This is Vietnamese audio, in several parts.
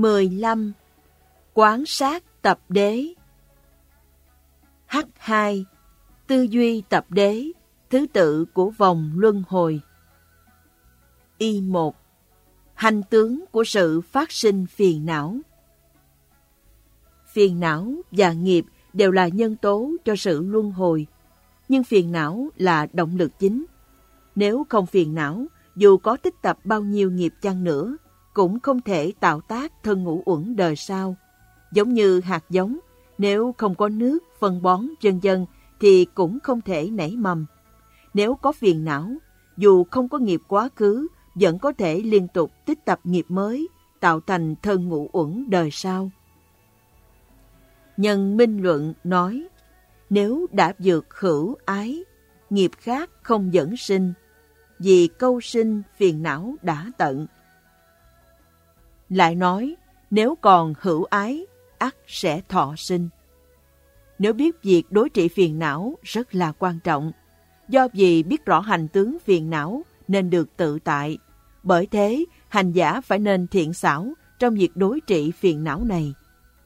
15. Quán sát tập đế. H2. Tư duy tập đế, thứ tự của vòng luân hồi. Y1. Hành tướng của sự phát sinh phiền não. Phiền não và nghiệp đều là nhân tố cho sự luân hồi, nhưng phiền não là động lực chính. Nếu không phiền não, dù có tích tập bao nhiêu nghiệp chăng nữa, cũng không thể tạo tác thân ngũ uẩn đời sau. Giống như hạt giống, nếu không có nước, phân bón, vân vân, thì cũng không thể nảy mầm. Nếu có phiền não, dù không có nghiệp quá khứ, vẫn có thể liên tục tích tập nghiệp mới, tạo thành thân ngũ uẩn đời sau. Nhân minh luận nói, nếu đã vượt hữu ái, nghiệp khác không dẫn sinh, vì câu sinh phiền não đã tận. Lại nói, nếu còn hữu ái, ắt sẽ thọ sinh. Nếu biết việc đối trị phiền não rất là quan trọng, do vì biết rõ hành tướng phiền não nên được tự tại. Bởi thế, hành giả phải nên thiện xảo trong việc đối trị phiền não này.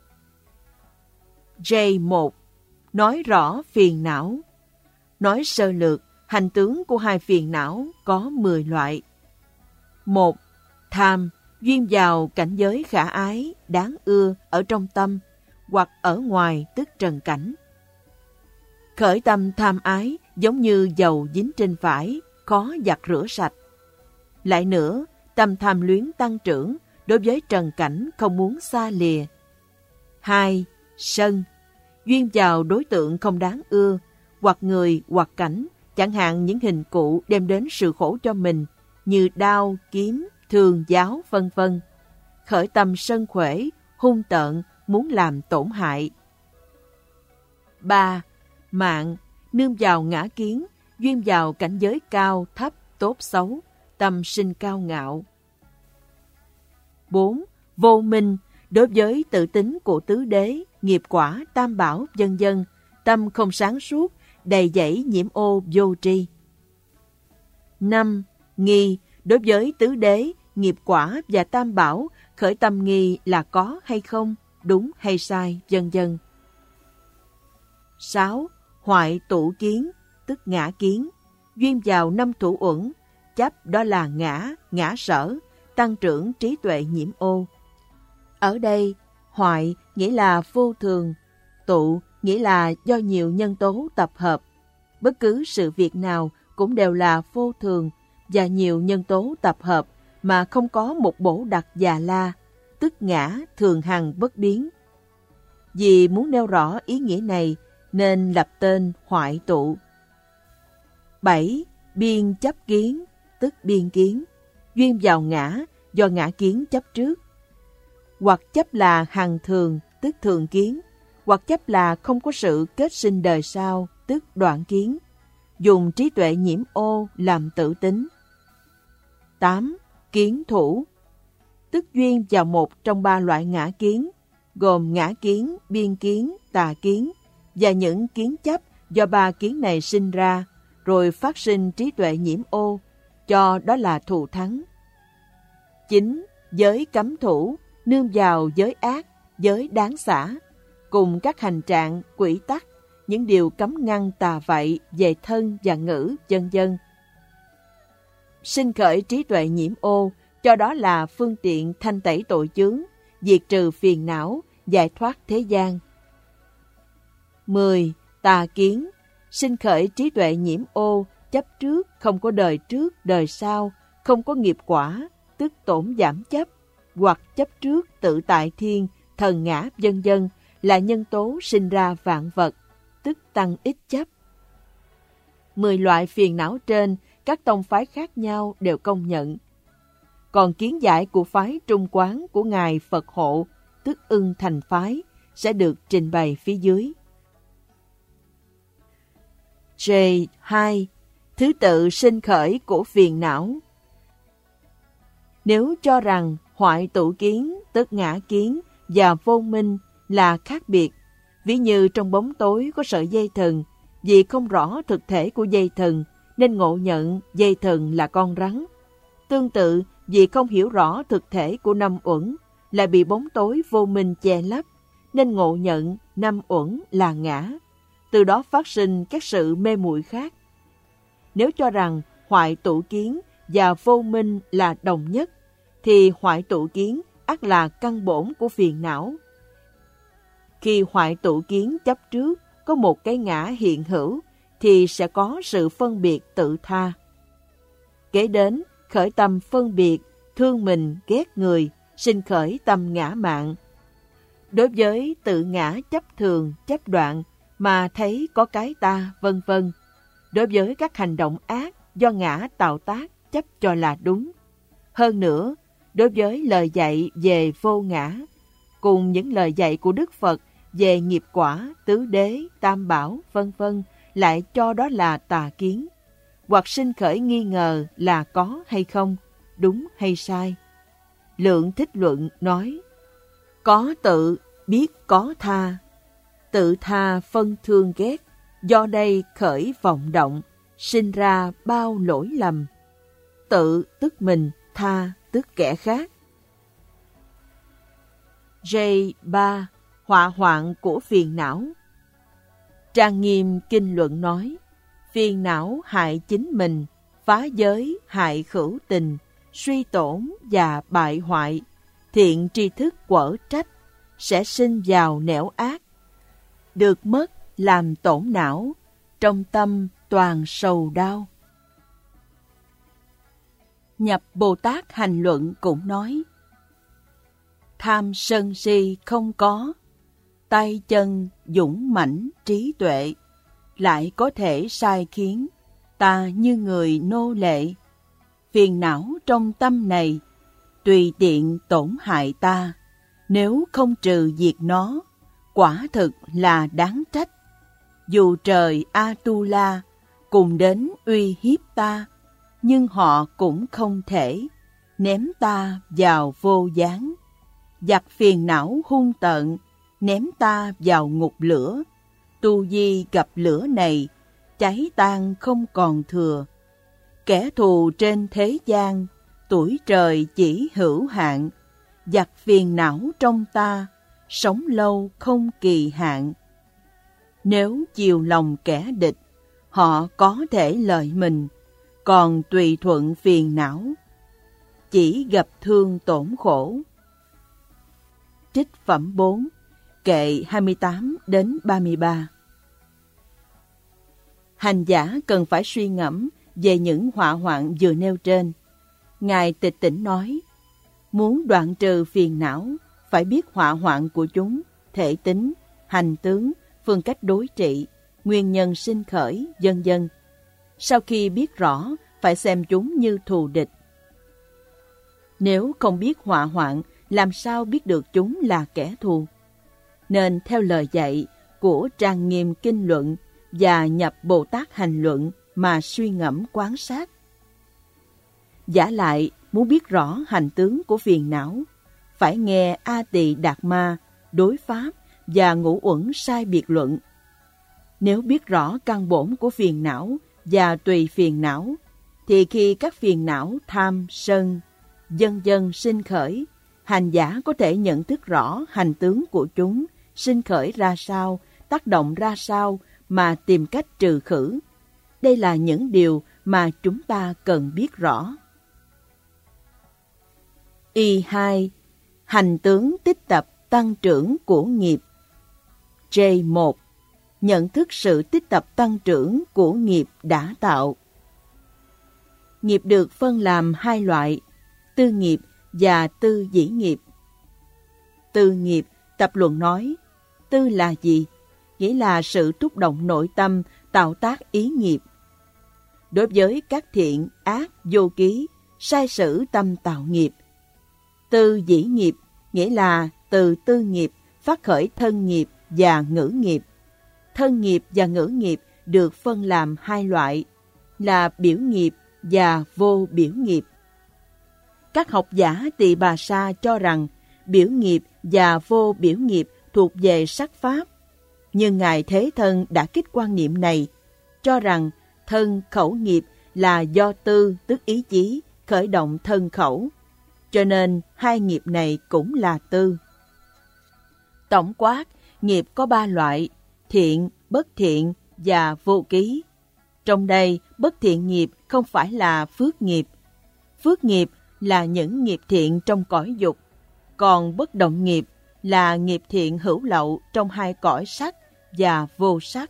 J1. Nói rõ phiền não. Nói sơ lược, hành tướng của hai phiền não có 10 loại. 1. Tham, duyên vào cảnh giới khả ái, đáng ưa ở trong tâm, hoặc ở ngoài tức trần cảnh. Khởi tâm tham ái giống như dầu dính trên vải, khó giặt rửa sạch. Lại nữa, tâm tham luyến tăng trưởng, đối với trần cảnh không muốn xa lìa. 2. Sân, duyên vào đối tượng không đáng ưa, hoặc người hoặc cảnh, chẳng hạn những hình cụ đem đến sự khổ cho mình, như đao, kiếm, thường, giáo, vân vân. Khởi tâm sân khuể, hung tợn, muốn làm tổn hại. 3. Mạng, nương vào ngã kiến, duyên vào cảnh giới cao, thấp, tốt, xấu, tâm sinh cao ngạo. 4. Vô minh, đối với tự tính của tứ đế, nghiệp quả, tam bảo, vân vân, tâm không sáng suốt, đầy dẫy nhiễm ô vô tri. 5. Nghi, đối với tứ đế, nghiệp quả và tam bảo, khởi tâm nghi là có hay không, đúng hay sai, vân vân. 6. Hoại tụ kiến, tức ngã kiến, duyên vào 5 thủ uẩn, chấp đó là ngã sở, tăng trưởng trí tuệ nhiễm ô. Ở đây, hoại nghĩa là vô thường, tụ nghĩa là do nhiều nhân tố tập hợp. Bất cứ sự việc nào cũng đều là vô thường và nhiều nhân tố tập hợp mà không có một bổ đặc già la, tức ngã thường hằng bất biến. Vì muốn nêu rõ ý nghĩa này nên lập tên hoại tụ. 7. Biên chấp kiến, tức biên kiến, duyên vào ngã, do ngã kiến chấp trước. Hoặc chấp là hằng thường, tức thường kiến, hoặc chấp là không có sự kết sinh đời sau, tức đoạn kiến, dùng trí tuệ nhiễm ô làm tự tính. 8. Kiến thủ, tức duyên vào một trong 3 loại ngã kiến, gồm ngã kiến, biên kiến, tà kiến, và những kiến chấp do 3 kiến này sinh ra, rồi phát sinh trí tuệ nhiễm ô, cho đó là thù thắng. 9. Giới cấm thủ, nương vào giới ác, giới đáng xả, cùng các hành trạng, quỷ tắc, những điều cấm ngăn tà vậy về thân và ngữ, vân vân. Sinh khởi trí tuệ nhiễm ô, cho đó là phương tiện thanh tẩy tội chướng, diệt trừ phiền não, giải thoát thế gian. 10. Tà kiến, sinh khởi trí tuệ nhiễm ô, chấp trước, không có đời trước, đời sau, không có nghiệp quả, tức tổn giảm chấp, hoặc chấp trước tự tại thiên, thần ngã, vân vân, là nhân tố sinh ra vạn vật, tức tăng ít chấp. 10 loại phiền não trên, các tông phái khác nhau đều công nhận. Còn kiến giải của phái Trung Quán của Ngài Phật Hộ, tức Ưng Thành Phái, sẽ được trình bày phía dưới. J2. Thứ tự sinh khởi của phiền não. Nếu cho rằng hoại tụ kiến, tức ngã kiến, và vô minh là khác biệt, ví như trong bóng tối có sợi dây thừng, vì không rõ thực thể của dây thừng nên ngộ nhận dây thừng là con rắn. Tương tự, vì không hiểu rõ thực thể của 5 uẩn, lại bị bóng tối vô minh che lấp, nên ngộ nhận năm uẩn là ngã, từ đó phát sinh các sự mê muội khác. Nếu cho rằng hoại tụ kiến và vô minh là đồng nhất, thì hoại tụ kiến ắt là căn bổn của phiền não. Khi hoại tụ kiến chấp trước có một cái ngã hiện hữu, thì sẽ có sự phân biệt tự tha. Kế đến, khởi tâm phân biệt, thương mình, ghét người, sinh khởi tâm ngã mạn. Đối với tự ngã chấp thường, chấp đoạn, mà thấy có cái ta, vân vân. Đối với các hành động ác do ngã tạo tác chấp cho là đúng. Hơn nữa, đối với lời dạy về vô ngã, cùng những lời dạy của Đức Phật về nghiệp quả, tứ đế, tam bảo, vân vân, lại cho đó là tà kiến, hoặc sinh khởi nghi ngờ là có hay không, đúng hay sai. Lượng Thích Luận nói, có tự, biết có tha, tự tha phân thương ghét, do đây khởi vọng động, sinh ra bao lỗi lầm. Tự tức mình, tha tức kẻ khác. J3. Họa hoạn của phiền não. Trang Nghiêm Kinh Luận nói, phiền não hại chính mình, phá giới hại hữu tình, suy tổn và bại hoại, thiện tri thức quở trách, sẽ sinh vào nẻo ác. Được mất làm tổn não, trong tâm toàn sầu đau. Nhập Bồ Tát Hành Luận cũng nói, tham sân si không có, tay chân dũng mãnh trí tuệ, lại có thể sai khiến ta như người nô lệ. Phiền não trong tâm này tùy tiện tổn hại ta, nếu không trừ diệt nó, quả thực là đáng trách. Dù trời Atula cùng đến uy hiếp ta, nhưng họ cũng không thể ném ta vào vô gián. Giặc phiền não hung tợn ném ta vào ngục lửa, tu di gặp lửa này, cháy tan không còn thừa. Kẻ thù trên thế gian, tuổi trời chỉ hữu hạn, giặc phiền não trong ta, sống lâu không kỳ hạn. Nếu chiều lòng kẻ địch, họ có thể lợi mình, còn tùy thuận phiền não, chỉ gặp thương tổn khổ. Trích phẩm 4, kệ 28 đến 33. Hành giả cần phải suy ngẫm về những họa hoạn vừa nêu trên. Ngài Tịch Tỉnh nói, muốn đoạn trừ phiền não, phải biết họa hoạn của chúng, thể tính, hành tướng, phương cách đối trị, nguyên nhân sinh khởi, vân vân. Sau khi biết rõ, phải xem chúng như thù địch. Nếu không biết họa hoạn, làm sao biết được chúng là kẻ thù? Nên theo lời dạy của Trang Nghiêm Kinh Luận và nhập Bồ Tát Hành Luận mà suy ngẫm quán sát. Giả lại, muốn biết rõ hành tướng của phiền não, phải nghe A Tỳ Đạt Ma, đối pháp và ngũ uẩn sai biệt luận. Nếu biết rõ căn bổn của phiền não và tùy phiền não, thì khi các phiền não tham, sân, vân vân sinh khởi, hành giả có thể nhận thức rõ hành tướng của chúng sinh khởi ra sao, tác động ra sao mà tìm cách trừ khử. Đây là những điều mà chúng ta cần biết rõ. Y2. Hành tướng tích tập tăng trưởng của nghiệp. J1. Nhận thức sự tích tập tăng trưởng của nghiệp đã tạo. Nghiệp được phân làm hai loại, tư nghiệp và tư dĩ nghiệp. Tư nghiệp, tập luận nói, tư là gì? Nghĩa là sự thúc động nội tâm, tạo tác ý nghiệp. Đối với các thiện, ác, vô ký, sai sử tâm tạo nghiệp. Tư dĩ nghiệp, nghĩa là từ tư nghiệp phát khởi thân nghiệp và ngữ nghiệp. Thân nghiệp và ngữ nghiệp được phân làm hai loại, là biểu nghiệp và vô biểu nghiệp. Các học giả Tỳ Bà Sa cho rằng biểu nghiệp và vô biểu nghiệp thuộc về sắc pháp, nhưng Ngài Thế Thân đã kích quan niệm này, cho rằng thân khẩu nghiệp là do tư tức ý chí khởi động thân khẩu. cho nên hai nghiệp này cũng là tư. Tổng quát, nghiệp có 3 loại, thiện, bất thiện và vô ký. Trong đây, bất thiện nghiệp không phải là phước nghiệp. Phước nghiệp là những nghiệp thiện trong cõi dục, còn bất động nghiệp là nghiệp thiện hữu lậu trong hai cõi sắc và vô sắc.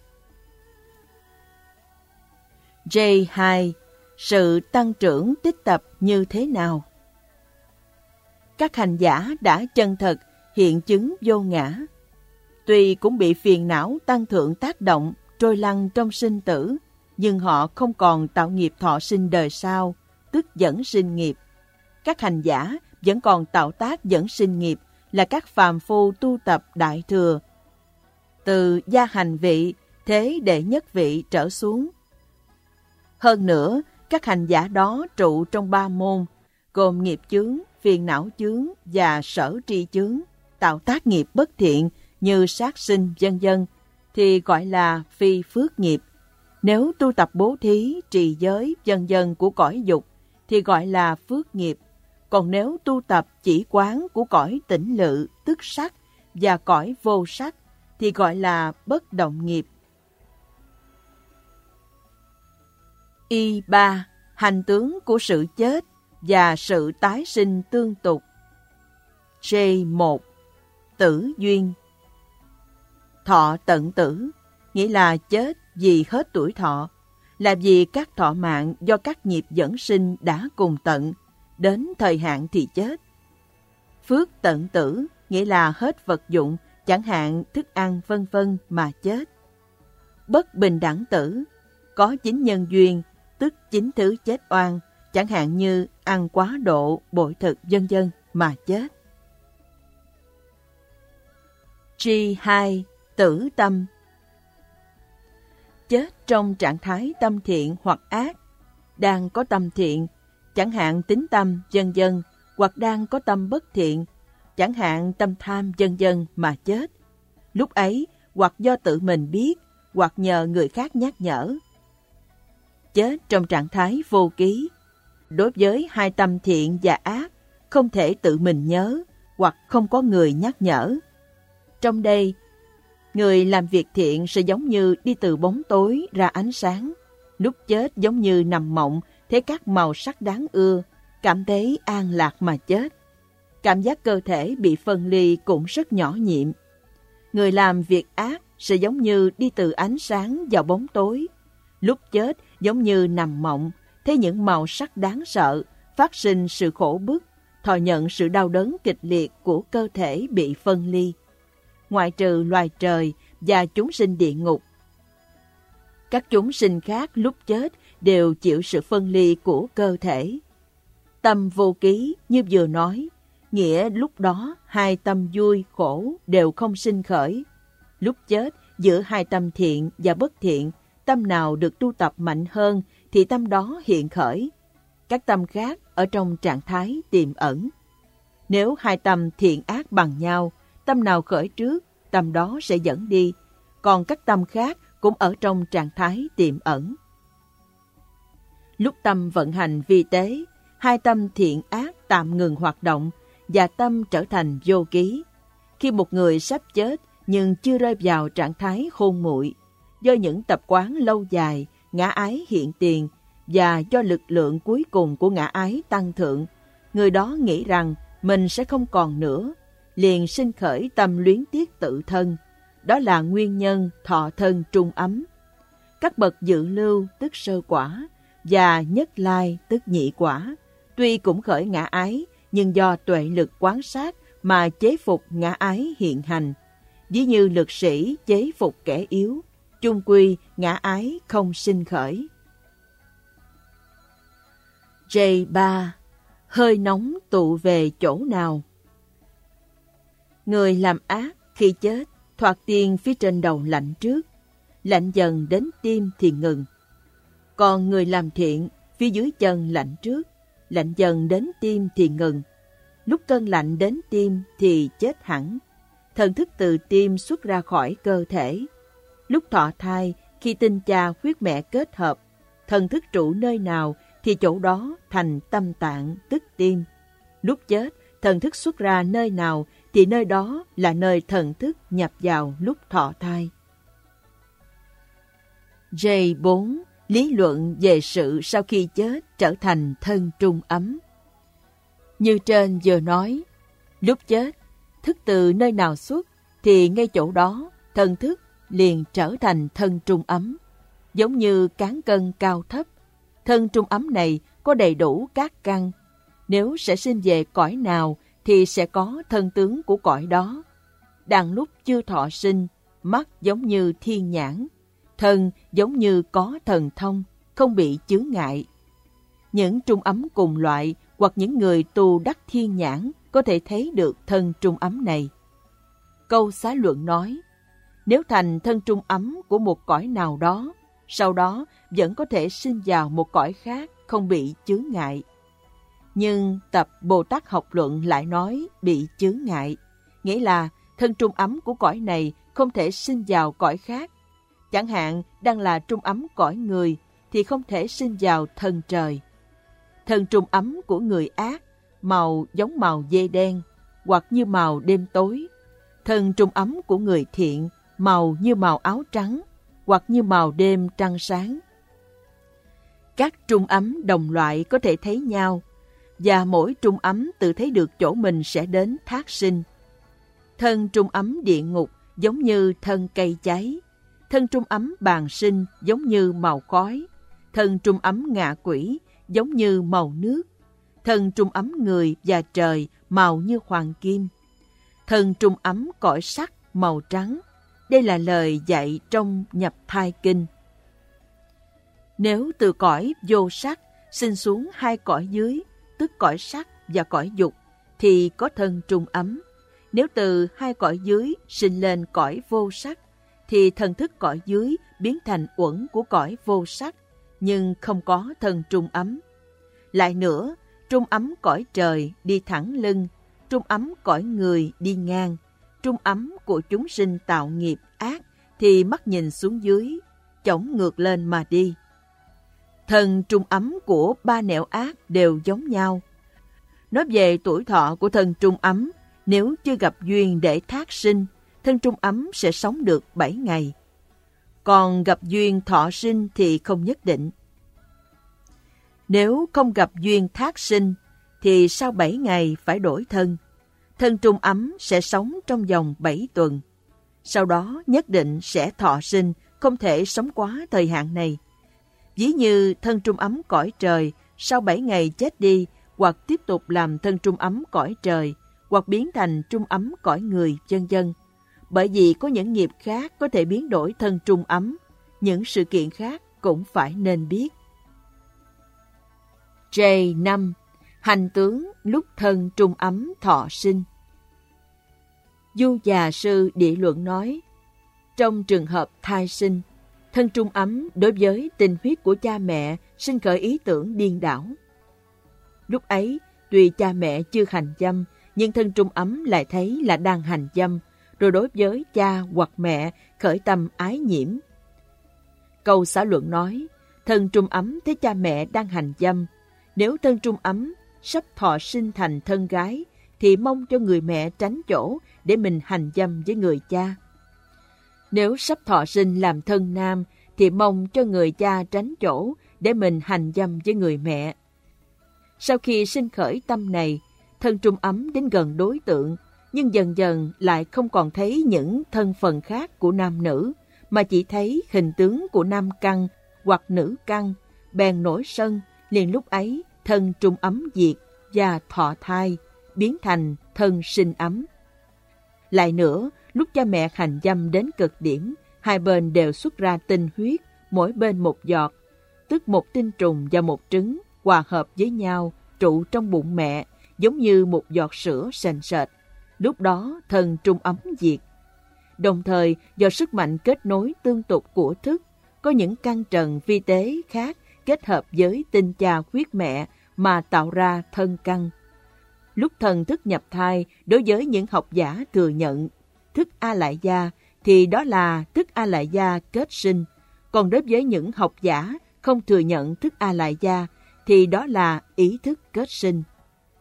J2. Sự tăng trưởng tích tập như thế nào? Các hành giả đã chân thật hiện chứng vô ngã, tuy cũng bị phiền não tăng thượng tác động, trôi lăn trong sinh tử, nhưng họ không còn tạo nghiệp thọ sinh đời sau, tức dẫn sinh nghiệp. Các hành giả vẫn còn tạo tác dẫn sinh nghiệp là các phàm phu tu tập đại thừa, từ gia hành vị, thế đệ nhất vị trở xuống. Hơn nữa, các hành giả đó trụ trong 3 môn, gồm nghiệp chướng, phiền não chướng và sở tri chướng, tạo tác nghiệp bất thiện như sát sinh vân vân, thì gọi là phi phước nghiệp. Nếu tu tập bố thí, trì giới vân vân của cõi dục thì gọi là phước nghiệp. Còn nếu tu tập chỉ quán của cõi tĩnh lự, tức sắc và cõi vô sắc thì gọi là bất động nghiệp. Y3. Hành tướng của sự chết và sự tái sinh tương tục. J1. Tử duyên. Thọ tận tử, nghĩa là chết vì hết tuổi thọ, là vì các thọ mạng do các nghiệp dẫn sinh đã cùng tận, đến thời hạn thì chết. Phước tận tử, nghĩa là hết vật dụng, chẳng hạn thức ăn vân vân mà chết. Bất bình đẳng tử, có 9 nhân duyên, tức 9 thứ chết oan, chẳng hạn như ăn quá độ, bội thực vân vân mà chết. G2. Tử tâm. Chết trong trạng thái tâm thiện hoặc ác, đang có tâm thiện, chẳng hạn tín tâm vân vân, hoặc đang có tâm bất thiện, chẳng hạn tâm tham vân vân mà chết. Lúc ấy, hoặc do tự mình biết, hoặc nhờ người khác nhắc nhở. Chết trong trạng thái vô ký. Đối với hai tâm thiện và ác, không thể tự mình nhớ, hoặc không có người nhắc nhở. Trong đây, người làm việc thiện sẽ giống như đi từ bóng tối ra ánh sáng. Lúc chết giống như nằm mộng, thấy các màu sắc đáng ưa, cảm thấy an lạc mà chết. Cảm giác cơ thể bị phân ly cũng rất nhỏ nhiệm. Người làm việc ác sẽ giống như đi từ ánh sáng vào bóng tối. Lúc chết giống như nằm mộng, thấy những màu sắc đáng sợ, phát sinh sự khổ bức, thọ nhận sự đau đớn kịch liệt của cơ thể bị phân ly. Ngoại trừ loài trời và chúng sinh địa ngục, các chúng sinh khác lúc chết đều chịu sự phân ly của cơ thể. Tâm vô ký như vừa nói, nghĩa lúc đó hai tâm vui khổ đều không sinh khởi. Lúc chết, giữa hai tâm thiện và bất thiện, tâm nào được tu tập mạnh hơn thì tâm đó hiện khởi. Các tâm khác ở trong trạng thái tiềm ẩn. Nếu hai tâm thiện ác bằng nhau, tâm nào khởi trước, tâm đó sẽ dẫn đi, còn các tâm khác cũng ở trong trạng thái tiềm ẩn. Lúc tâm vận hành vi tế, hai tâm thiện ác tạm ngừng hoạt động và tâm trở thành vô ký. Khi một người sắp chết nhưng chưa rơi vào trạng thái khôn muội, do những tập quán lâu dài, ngã ái hiện tiền và do lực lượng cuối cùng của ngã ái tăng thượng, người đó nghĩ rằng mình sẽ không còn nữa, liền sinh khởi tâm luyến tiếc tự thân. Đó là nguyên nhân thọ thân trung ấm. Các bậc dự lưu tức sơ quả và nhất lai tức nhị quả, tuy cũng khởi ngã ái, nhưng do tuệ lực quán sát mà chế phục ngã ái hiện hành. Ví như lực sĩ chế phục kẻ yếu, chung quy ngã ái không sinh khởi. J3. Hơi nóng tụ về chỗ nào? Người làm ác khi chết, thoạt tiên phía trên đầu lạnh trước, lạnh dần đến tim thì ngừng. Còn người làm thiện, phía dưới chân lạnh trước, lạnh dần đến tim thì ngừng. Lúc cơn lạnh đến tim thì chết hẳn. Thần thức từ tim xuất ra khỏi cơ thể. Lúc thọ thai, khi tinh cha huyết mẹ kết hợp, thần thức trụ nơi nào thì chỗ đó thành tâm tạng tức tim. Lúc chết, thần thức xuất ra nơi nào thì nơi đó là nơi thần thức nhập vào lúc thọ thai. J4. Lý luận về sự sau khi chết trở thành thân trung ấm. Như trên vừa nói, lúc chết, thức từ nơi nào xuất thì ngay chỗ đó thần thức liền trở thành thân trung ấm. Giống như cán cân cao thấp, thân trung ấm này có đầy đủ các căn. Nếu sẽ sinh về cõi nào thì sẽ có thân tướng của cõi đó. Đang lúc chưa thọ sinh, mắt giống như thiên nhãn, thân giống như có thần thông, không bị chướng ngại. Những trung ấm cùng loại hoặc những người tu đắc thiên nhãn có thể thấy được thân trung ấm này. Câu Xá Luận nói, nếu thành thân trung ấm của một cõi nào đó, sau đó vẫn có thể sinh vào một cõi khác không bị chướng ngại. Nhưng tập Bồ Tát học luận lại nói bị chướng ngại, nghĩa là thân trung ấm của cõi này không thể sinh vào cõi khác. Chẳng hạn đang là trung ấm cõi người thì không thể sinh vào thân trời. Thân trung ấm của người ác, màu giống màu dê đen, hoặc như màu đêm tối. Thân trung ấm của người thiện, màu như màu áo trắng, hoặc như màu đêm trăng sáng. Các trung ấm đồng loại có thể thấy nhau, và mỗi trung ấm tự thấy được chỗ mình sẽ đến thác sinh. Thân trung ấm địa ngục giống như thân cây cháy. Thân trung ấm bàn sinh giống như màu khói. Thân trung ấm ngạ quỷ giống như màu nước. Thân trung ấm người và trời màu như hoàng kim. Thân trung ấm cõi sắc màu trắng. Đây là lời dạy trong Nhập Thai Kinh. Nếu từ cõi vô sắc sinh xuống hai cõi dưới, tức cõi sắc và cõi dục, thì có thân trung ấm. Nếu từ hai cõi dưới sinh lên cõi vô sắc, thì thần thức cõi dưới biến thành uẩn của cõi vô sắc, nhưng không có thân trung ấm. Lại nữa, trung ấm cõi trời đi thẳng lưng, trung ấm cõi người đi ngang, trung ấm của chúng sinh tạo nghiệp ác thì mắt nhìn xuống dưới, chổng ngược lên mà đi. Thân trung ấm của ba nẻo ác đều giống nhau. Nói về tuổi thọ của thân trung ấm, nếu chưa gặp duyên để thác sinh, thân trung ấm sẽ sống được 7 ngày. Còn gặp duyên thọ sinh thì không nhất định. Nếu không gặp duyên thác sinh, thì sau 7 ngày phải đổi thân. Thân trung ấm sẽ sống trong vòng 7 tuần. Sau đó nhất định sẽ thọ sinh, không thể sống quá thời hạn này. Ví như thân trung ấm cõi trời, sau 7 ngày chết đi, hoặc tiếp tục làm thân trung ấm cõi trời, hoặc biến thành trung ấm cõi người, vân vân. Bởi vì có những nghiệp khác có thể biến đổi thân trung ấm, những sự kiện khác cũng phải nên biết. J5. Hành tướng lúc thân trung ấm thọ sinh. Du Già Sư Địa Luận nói, trong trường hợp thai sinh, thân trung ấm đối với tình huyết của cha mẹ sinh khởi ý tưởng điên đảo. Lúc ấy, tuy cha mẹ chưa hành dâm, nhưng thân trung ấm lại thấy là đang hành dâm, rồi đối với cha hoặc mẹ khởi tâm ái nhiễm. Câu Xá Luận nói, thân trung ấm thấy cha mẹ đang hành dâm, nếu thân trung ấm sắp thọ sinh thành thân gái, thì mong cho người mẹ tránh chỗ để mình hành dâm với người cha. Nếu sắp thọ sinh làm thân nam, thì mong cho người cha tránh chỗ để mình hành dâm với người mẹ. Sau khi sinh khởi tâm này, thân trung ấm đến gần đối tượng, nhưng dần dần lại không còn thấy những thân phần khác của nam nữ, mà chỉ thấy hình tướng của nam căn hoặc nữ căn, bèn nổi sân, liền lúc ấy thân trung ấm diệt và thọ thai, biến thành thân sinh ấm. Lại nữa, lúc cha mẹ hành dâm đến cực điểm, hai bên đều xuất ra tinh huyết, mỗi bên một giọt, tức một tinh trùng và một trứng hòa hợp với nhau, trụ trong bụng mẹ, giống như một giọt sữa sền sệt. Lúc đó thân trung ấm diệt. Đồng thời, do sức mạnh kết nối tương tục của thức, có những căn trần vi tế khác kết hợp với tinh cha huyết mẹ mà tạo ra thân căn. Lúc thần thức nhập thai, đối với những học giả thừa nhận thức A Lại Gia thì đó là thức A Lại Gia kết sinh, còn đối với những học giả không thừa nhận thức A Lại Gia thì đó là ý thức kết sinh.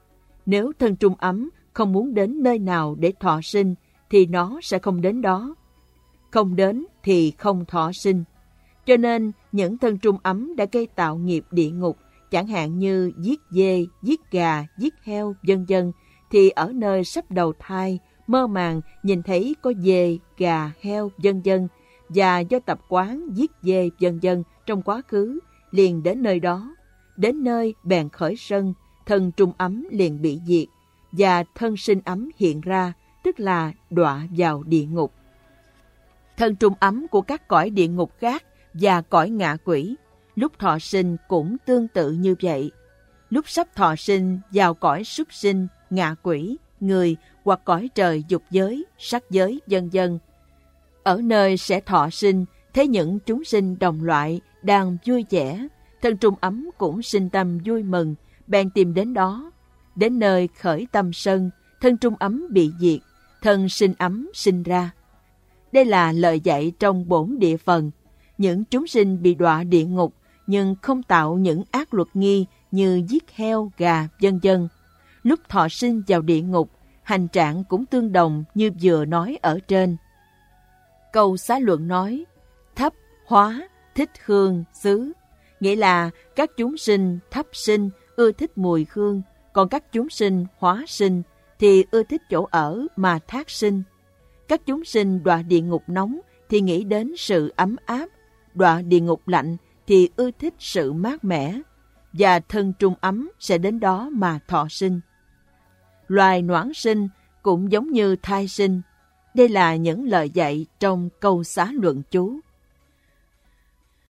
Nếu thân trung ấm không muốn đến nơi nào để thọ sinh, thì nó sẽ không đến đó. Không đến thì không thọ sinh. Cho nên, những thân trung ấm đã gây tạo nghiệp địa ngục, chẳng hạn như giết dê, giết gà, giết heo, vân vân, thì ở nơi sắp đầu thai, mơ màng nhìn thấy có dê, gà, heo, vân vân, và do tập quán giết dê, vân vân trong quá khứ, liền đến nơi đó. Đến nơi bèn khởi sân, thân trung ấm liền bị diệt, và thân sinh ấm hiện ra, tức là đọa vào địa ngục. Thân trung ấm của các cõi địa ngục khác và cõi ngạ quỷ, lúc thọ sinh cũng tương tự như vậy. Lúc sắp thọ sinh vào cõi súc sinh, ngạ quỷ, người hoặc cõi trời dục giới, sắc giới, vân vân. Ở nơi sẽ thọ sinh, thấy những chúng sinh đồng loại đang vui vẻ, thân trung ấm cũng sinh tâm vui mừng, bèn tìm đến đó. Đến nơi khởi tâm sân, thân trung ấm bị diệt, thân sinh ấm sinh ra. Đây là lời dạy trong bổn địa phần. Những chúng sinh bị đọa địa ngục, nhưng không tạo những ác luật nghi như giết heo, gà, vân vân. Lúc thọ sinh vào địa ngục, hành trạng cũng tương đồng như vừa nói ở trên. Câu Xá Luận nói, thấp, hóa, thích hương, xứ, nghĩa là các chúng sinh thấp sinh ưa thích mùi hương, còn các chúng sinh hóa sinh thì ưa thích chỗ ở mà thác sinh. Các chúng sinh đọa địa ngục nóng thì nghĩ đến sự ấm áp, đọa địa ngục lạnh thì ưa thích sự mát mẻ, và thân trung ấm sẽ đến đó mà thọ sinh. Loài noãn sinh cũng giống như thai sinh. Đây là những lời dạy trong câu Xá Luận chú.